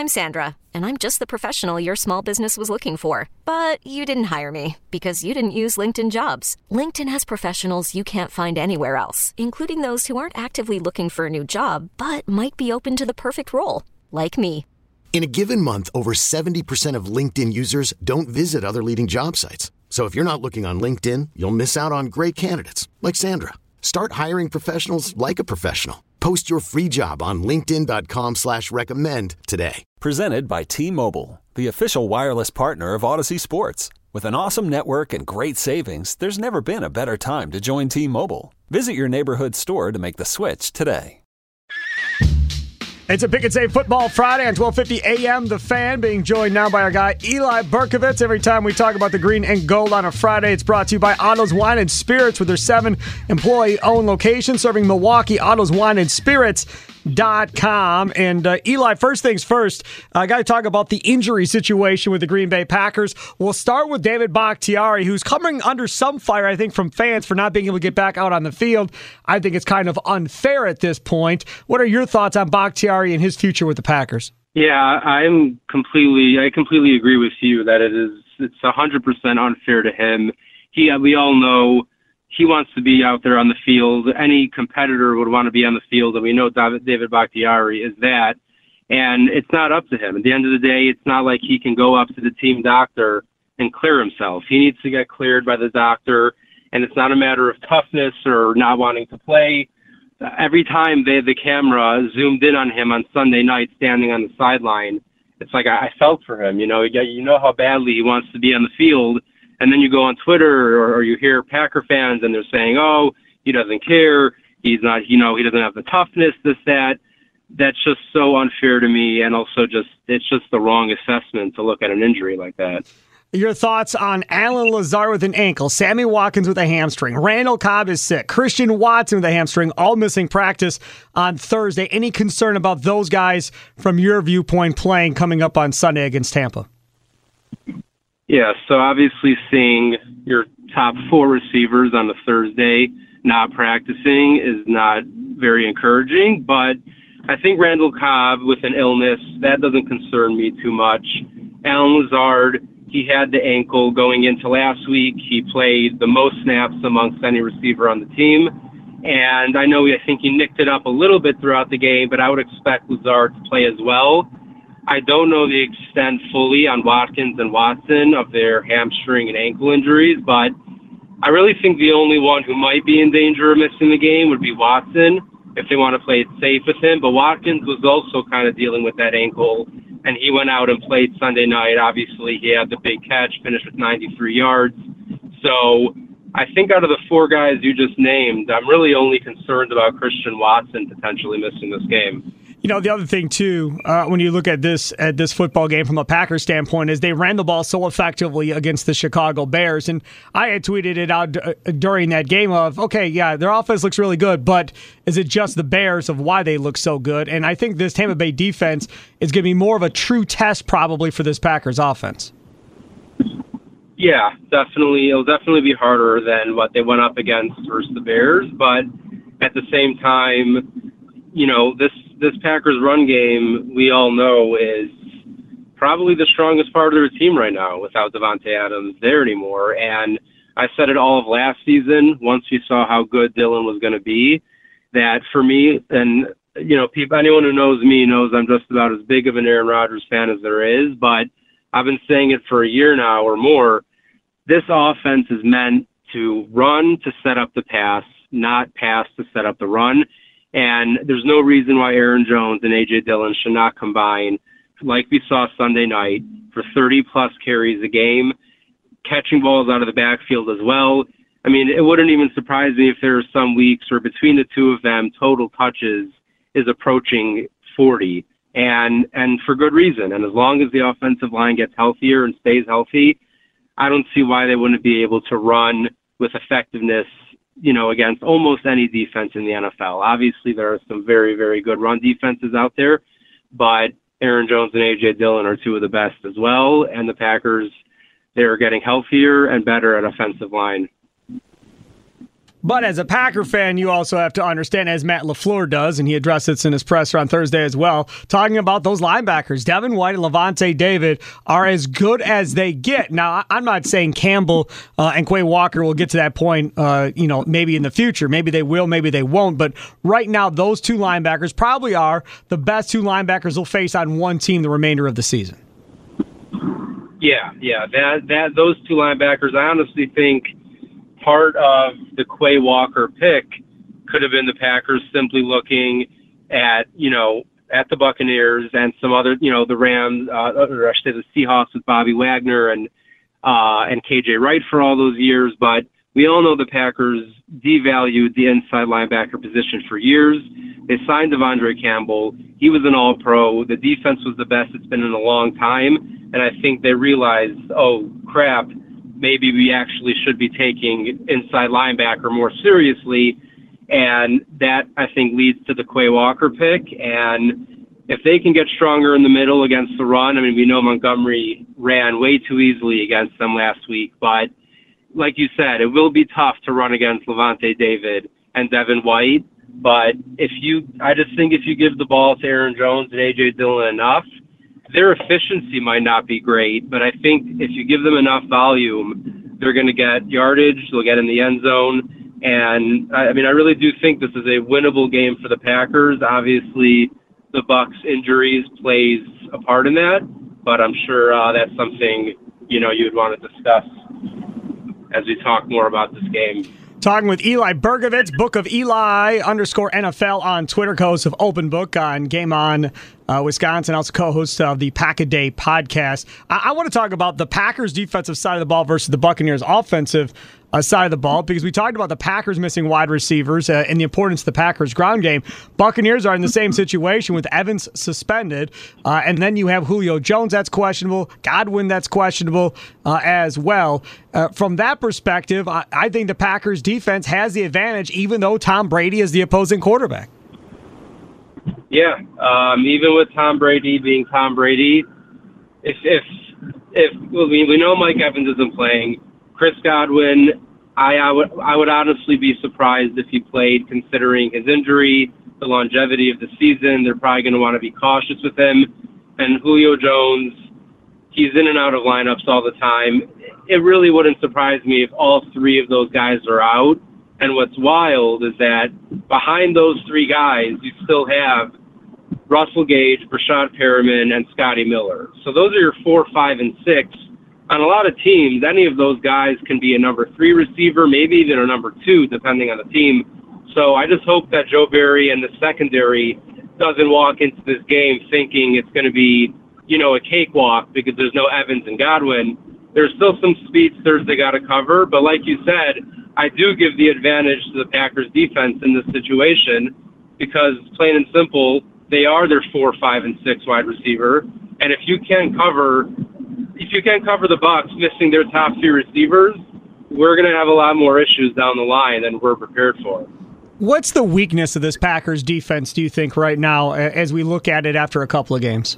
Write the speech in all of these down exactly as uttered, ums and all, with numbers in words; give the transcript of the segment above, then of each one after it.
I'm Sandra, and I'm just the professional your small business was looking for. But you didn't hire me because you didn't use LinkedIn Jobs. LinkedIn has professionals you can't find anywhere else, including those who aren't actively looking for a new job, but might be open to the perfect role, like me. In a given month, over seventy percent of LinkedIn users don't visit other leading job sites. So if you're not looking on LinkedIn, you'll miss out on great candidates like Sandra. Start hiring professionals like a professional. Post your free job on linkedin.com slash recommend today. Presented by T-Mobile, the official wireless partner of Odyssey Sports. With an awesome network and great savings, there's never been a better time to join T-Mobile. Visit your neighborhood store to make the switch today. It's a Pick and Save Football Friday on twelve fifty a.m. The Fan, being joined now by our guy Eli Berkovitz. Every time we talk about the green and gold on a Friday, it's brought to you by Otto's Wine and Spirits with their seven employee-owned locations serving Milwaukee. Otto's Wine and Spirits dot com. And uh, Eli, first things first, I got to talk about the injury situation with the Green Bay Packers. We'll start with David Bakhtiari, who's coming under some fire, I think, from fans for not being able to get back out on the field. I think it's kind of unfair at this point. What are your thoughts on Bakhtiari and his future with the Packers? Yeah, I'm completely, I completely agree with you that it is, it's one hundred percent unfair to him. He, we all know he wants to be out there on the field. Any competitor would want to be on the field, and we know David Bakhtiari is that. And it's not up to him. At the end of the day, it's not like he can go up to the team doctor and clear himself. He needs to get cleared by the doctor, and it's not a matter of toughness or not wanting to play. Every time they, the camera zoomed in on him on Sunday night standing on the sideline, it's like I, I felt for him. You know, you know how badly he wants to be on the field. And then you go on Twitter or, or you hear Packer fans and they're saying, oh, he doesn't care. He's not, you know, he doesn't have the toughness, this, that. That's just so unfair to me. And also just, it's just the wrong assessment to look at an injury like that. Your thoughts on Allen Lazard with an ankle, Sammy Watkins with a hamstring, Randall Cobb is sick, Christian Watson with a hamstring, all missing practice on Thursday. Any concern about those guys from your viewpoint playing coming up on Sunday against Tampa? Yeah, so obviously seeing your top four receivers on the Thursday not practicing is not very encouraging, but I think Randall Cobb with an illness, that doesn't concern me too much. Allen Lazard, he had the ankle going into last week. He played the most snaps amongst any receiver on the team, and I know I think he nicked it up a little bit throughout the game, but I would expect Lazard to play as well. I don't know the extent fully on Watkins and Watson of their hamstring and ankle injuries, but I really think the only one who might be in danger of missing the game would be Watson if they want to play it safe with him. But Watkins was also kind of dealing with that ankle, and he went out and played Sunday night. Obviously, he had the big catch, finished with ninety-three yards. So I think out of the four guys you just named, I'm really only concerned about Christian Watson potentially missing this game. You know, the other thing, too, uh, when you look at this at this football game from a Packers standpoint, is they ran the ball so effectively against the Chicago Bears. And I had tweeted it out uh, during that game of, okay, yeah, their offense looks really good, but is it just the Bears of why they look so good? And I think this Tampa Bay defense is going to be more of a true test probably for this Packers offense. Yeah, definitely. It'll definitely be harder than what they went up against versus the Bears. But at the same time, you know, this this Packers run game, we all know, is probably the strongest part of their team right now without Davante Adams there anymore. And I said it all of last season, once we saw how good Dylan was going to be, that for me, and, you know, people, anyone who knows me knows I'm just about as big of an Aaron Rodgers fan as there is, but I've been saying it for a year now or more. This offense is meant to run to set up the pass, not pass to set up the run. And there's no reason why Aaron Jones and A J Dillon should not combine, like we saw Sunday night, for thirty-plus carries a game, catching balls out of the backfield as well. I mean, it wouldn't even surprise me if there are some weeks where between the two of them, total touches is approaching forty, and and for good reason. And as long as the offensive line gets healthier and stays healthy, I don't see why they wouldn't be able to run with effectiveness, you know, against almost any defense in the N F L. Obviously, there are some very, very good run defenses out there, but Aaron Jones and A J Dillon are two of the best as well, and the Packers, they're getting healthier and better at offensive line. But as a Packer fan, you also have to understand, as Matt LaFleur does, and he addressed this in his presser on Thursday as well, talking about those linebackers. Devin White and Lavonte David are as good as they get. Now, I'm not saying Campbell uh, and Quay Walker will get to that point, uh, you know, maybe in the future. Maybe they will, maybe they won't. But right now, those two linebackers probably are the best two linebackers they'll face on one team the remainder of the season. Yeah, yeah. That that those two linebackers, I honestly think part of the Quay Walker pick could have been the Packers simply looking at, you know, at the Buccaneers and some other, you know, the Rams, uh, or I should say the Seahawks with Bobby Wagner and uh, and K J Wright for all those years. But we all know the Packers devalued the inside linebacker position for years. They signed Devondre Campbell. He was an all-pro. The defense was the best it's been in a long time. And I think they realized, oh, crap, maybe we actually should be taking inside linebacker more seriously. And that, I think, leads to the Quay Walker pick. And if they can get stronger in the middle against the run, I mean, we know Montgomery ran way too easily against them last week. But like you said, it will be tough to run against Lavonte David and Devin White. But if you, I just think if you give the ball to Aaron Jones and A J Dillon enough, their efficiency might not be great, but I think if you give them enough volume, they're going to get yardage, they'll get in the end zone, and I mean, I really do think this is a winnable game for the Packers. Obviously, the Bucs injuries plays a part in that, but I'm sure uh, that's something, you know, you would want to discuss as we talk more about this game. Talking with Eli Bergovitz, Book of Eli underscore N F L on Twitter, co-host of Open Book on Game On uh, Wisconsin, also co-host of the Pack-A-Day podcast. I-, I want to talk about the Packers' defensive side of the ball versus the Buccaneers' offensive uh, side of the ball, because we talked about the Packers missing wide receivers uh, and the importance of the Packers' ground game. Buccaneers are in the same situation with Evans suspended, uh, and then you have Julio Jones that's questionable, Godwin that's questionable uh, as well. Uh, from that perspective, I-, I think the Packers' defense has the advantage, even though Tom Brady is the opposing quarterback. Yeah, um, even with Tom Brady being Tom Brady, if if if well, we we know Mike Evans isn't playing, Chris Godwin, I, I would I would honestly be surprised if he played, considering his injury, the longevity of the season. They're probably going to want to be cautious with him. And Julio Jones, he's in and out of lineups all the time. It really wouldn't surprise me if all three of those guys are out. And what's wild is that behind those three guys, you still have Russell Gage, Brashad Perriman, and Scotty Miller. So those are your four, five, and six. On a lot of teams, any of those guys can be a number three receiver, maybe even a number two, depending on the team. So I just hope that Joe Barry and the secondary doesn't walk into this game thinking it's going to be, you know, a cakewalk because there's no Evans and Godwin. There's still some speedsters they got to cover, but like you said, I do give the advantage to the Packers defense in this situation because, plain and simple, they are their four, five, and six wide receiver. And if you can cover, if you can cover the Bucs missing their top three receivers, we're going to have a lot more issues down the line than we're prepared for. What's the weakness of this Packers defense, do you think, right now, as we look at it after a couple of games?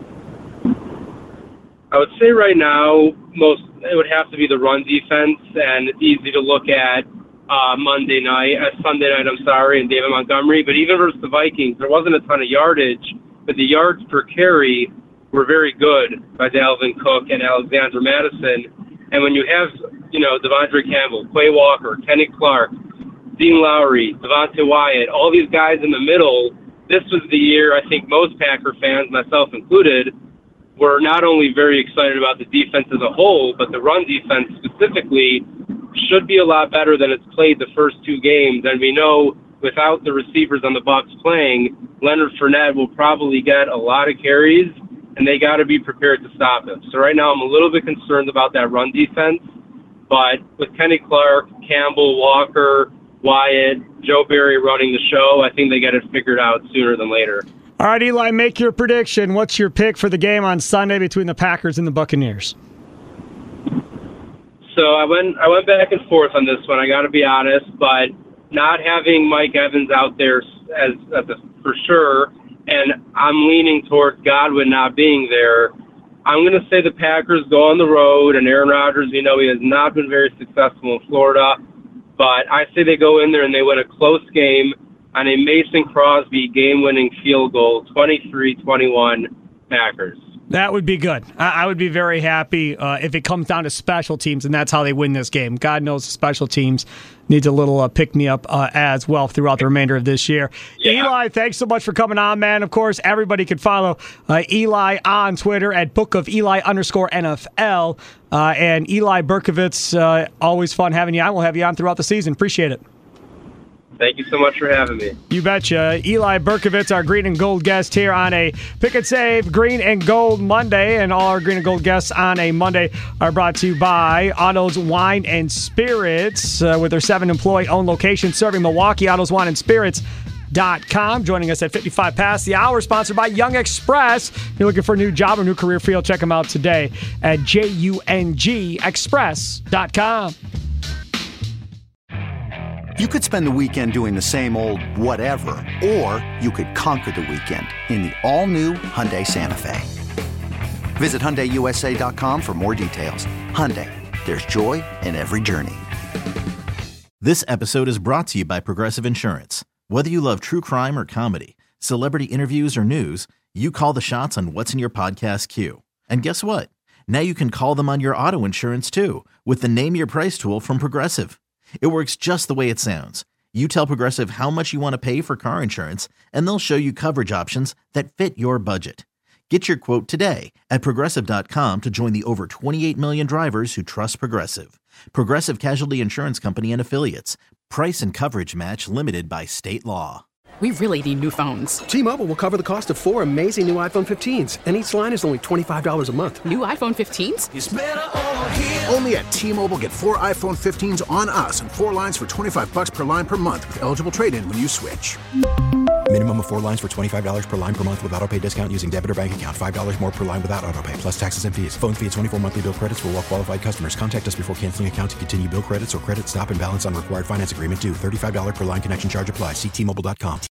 I would say right now, most it would have to be the run defense, and it's easy to look at uh, Monday night, uh, Sunday night, I'm sorry, and David Montgomery. But even versus the Vikings, there wasn't a ton of yardage, but the yards per carry were very good by Dalvin Cook and Alexander Madison. And when you have, you know, Devondre Campbell, Quay Walker, Kenny Clark, Dean Lowry, Devontae Wyatt, all these guys in the middle, this was the year I think most Packer fans, myself included, were not only very excited about the defense as a whole, but the run defense specifically should be a lot better than it's played the first two games. And we know without the receivers on the Bucs playing, Leonard Fournette will probably get a lot of carries, and they got to be prepared to stop him. So right now I'm a little bit concerned about that run defense, but with Kenny Clark, Campbell, Walker, Wyatt, Joe Barry running the show, I think they get it figured out sooner than later. All right, Eli, make your prediction. What's your pick for the game on Sunday between the Packers and the Buccaneers? So I went I went back and forth on this one, I got to be honest, but not having Mike Evans out there as, as a, for sure, and I'm leaning towards Godwin not being there, I'm going to say the Packers go on the road, and Aaron Rodgers, you know, he has not been very successful in Florida. But I say they go in there and they win a close game on a Mason Crosby game-winning field goal, twenty-three twenty-one Packers. That would be good. I, I would be very happy uh, if it comes down to special teams, and that's how they win this game. God knows the special teams needs a little uh, pick-me-up uh, as well throughout the remainder of this year. Yeah. Eli, thanks so much for coming on, man. Of course, everybody can follow uh, Eli on Twitter at Book of Eli underscore N F L. Uh, and Eli Berkovitz, uh, always fun having you on. We'll have you on throughout the season. Appreciate it. Thank you so much for having me. You betcha. Eli Berkovitz, our Green and Gold guest here on a Pick and Save Green and Gold Monday. And all our Green and Gold guests on a Monday are brought to you by Otto's Wine and Spirits, uh, with their seven employee-owned locations serving Milwaukee. Otto's Wine and Spirits. Dot com. Joining us at fifty-five past the hour, sponsored by Young Express. If you're looking for a new job or new career field, check them out today at J U N G express dot com. You could spend the weekend doing the same old whatever, or you could conquer the weekend in the all-new Hyundai Santa Fe. Visit Hyundai U S A dot com for more details. Hyundai, there's joy in every journey. This episode is brought to you by Progressive Insurance. Whether you love true crime or comedy, celebrity interviews or news, you call the shots on what's in your podcast queue. And guess what? Now you can call them on your auto insurance too, with the Name Your Price tool from Progressive. It works just the way it sounds. You tell Progressive how much you want to pay for car insurance, and they'll show you coverage options that fit your budget. Get your quote today at Progressive dot com to join the over twenty-eight million drivers who trust Progressive. Progressive Casualty Insurance Company and Affiliates. Price and coverage match limited by state law. We really need new phones. T-Mobile will cover the cost of four amazing new iPhone fifteens, and each line is only twenty-five dollars a month. New iPhone fifteens? It's better over here. Only at T-Mobile, get four iPhone fifteens on us and four lines for twenty-five bucks per line per month with eligible trade-in when you switch. Minimum of four lines for twenty-five dollars per line per month with autopay discount using debit or bank account. five dollars more per line without autopay, plus taxes and fees. Phone fee at twenty-four monthly bill credits for well-qualified customers. Contact us before canceling account to continue bill credits or credit stop and balance on required finance agreement due. thirty-five dollars per line connection charge applies. See T Mobile dot com.